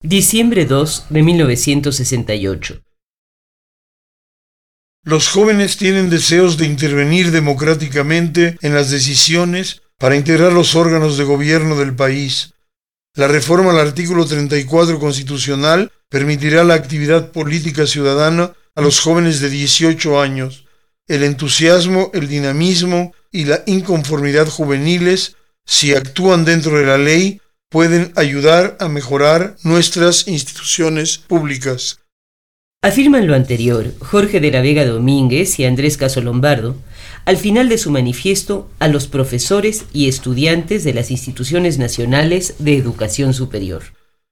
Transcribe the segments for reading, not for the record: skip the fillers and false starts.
Diciembre 2 de 1968. Los jóvenes tienen deseos de intervenir democráticamente en las decisiones para integrar los órganos de gobierno del país. La reforma al artículo 34 constitucional permitirá la actividad política ciudadana a los jóvenes de 18 años. El entusiasmo, el dinamismo y la inconformidad juveniles, si actúan dentro de la ley, pueden ayudar a mejorar nuestras instituciones públicas. Afirman lo anterior Jorge de la Vega Domínguez y Andrés Caso Lombardo al final de su manifiesto a los profesores y estudiantes de las instituciones nacionales de educación superior.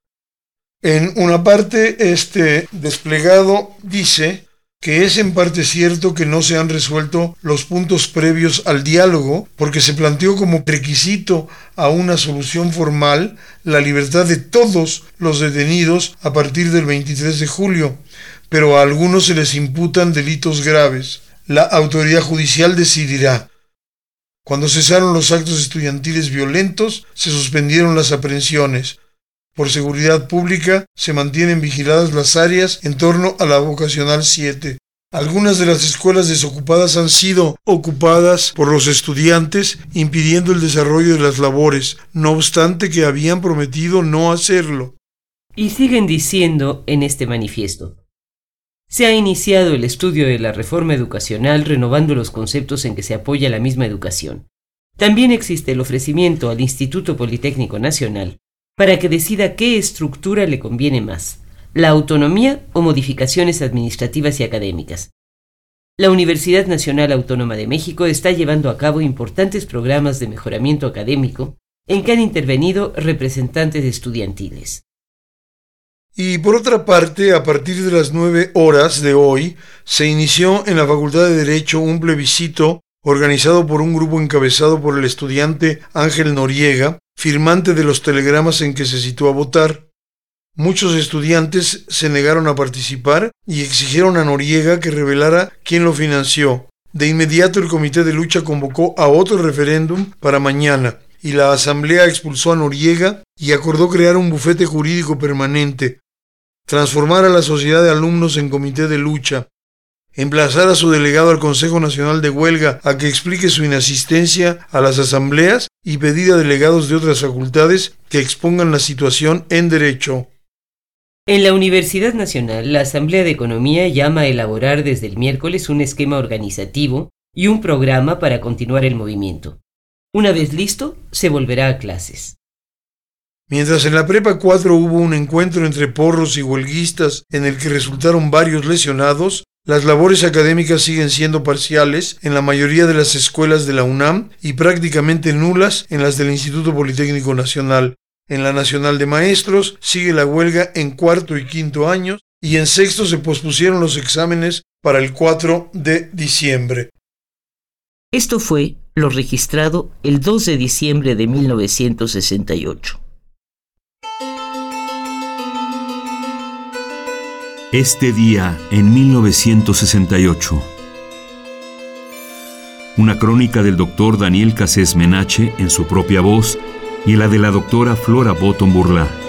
En una parte, este desplegado dice que es en parte cierto que no se han resuelto los puntos previos al diálogo porque se planteó como requisito a una solución formal la libertad de todos los detenidos a partir del 23 de julio, pero a algunos se les imputan delitos graves. La autoridad judicial decidirá. Cuando cesaron los actos estudiantiles violentos, se suspendieron las aprehensiones. Por seguridad pública, se mantienen vigiladas las áreas en torno a la vocacional 7. Algunas de las escuelas desocupadas han sido ocupadas por los estudiantes, impidiendo el desarrollo de las labores, no obstante que habían prometido no hacerlo. Y siguen diciendo en este manifiesto: se ha iniciado el estudio de la reforma educacional renovando los conceptos en que se apoya la misma educación. También existe el ofrecimiento al Instituto Politécnico Nacional para que decida qué estructura le conviene más, la autonomía o modificaciones administrativas y académicas. La Universidad Nacional Autónoma de México está llevando a cabo importantes programas de mejoramiento académico en que han intervenido representantes estudiantiles. Y por otra parte, a partir de las 9 horas de hoy, se inició en la Facultad de Derecho un plebiscito organizado por un grupo encabezado por el estudiante Ángel Noriega, firmante de los telegramas en que se citó a votar. Muchos estudiantes se negaron a participar y exigieron a Noriega que revelara quién lo financió. De inmediato el Comité de Lucha convocó a otro referéndum para mañana, y la Asamblea expulsó a Noriega y acordó crear un bufete jurídico permanente, transformar a la Sociedad de Alumnos en Comité de Lucha, emplazar a su delegado al Consejo Nacional de Huelga a que explique su inasistencia a las asambleas y pedir a delegados de otras facultades que expongan la situación en derecho. En la Universidad Nacional, la Asamblea de Economía llama a elaborar desde el miércoles un esquema organizativo y un programa para continuar el movimiento. Una vez listo, se volverá a clases. Mientras en la Prepa 4 hubo un encuentro entre porros y huelguistas en el que resultaron varios lesionados, las labores académicas siguen siendo parciales en la mayoría de las escuelas de la UNAM y prácticamente nulas en las del Instituto Politécnico Nacional. En la Nacional de Maestros sigue la huelga en cuarto y quinto años y en sexto se pospusieron los exámenes para el 4 de diciembre. Esto fue lo registrado el 2 de diciembre de 1968. Este día en 1968. Una crónica del doctor Daniel Cassés Menache en su propia voz y la de la doctora Flora Botton Burlá.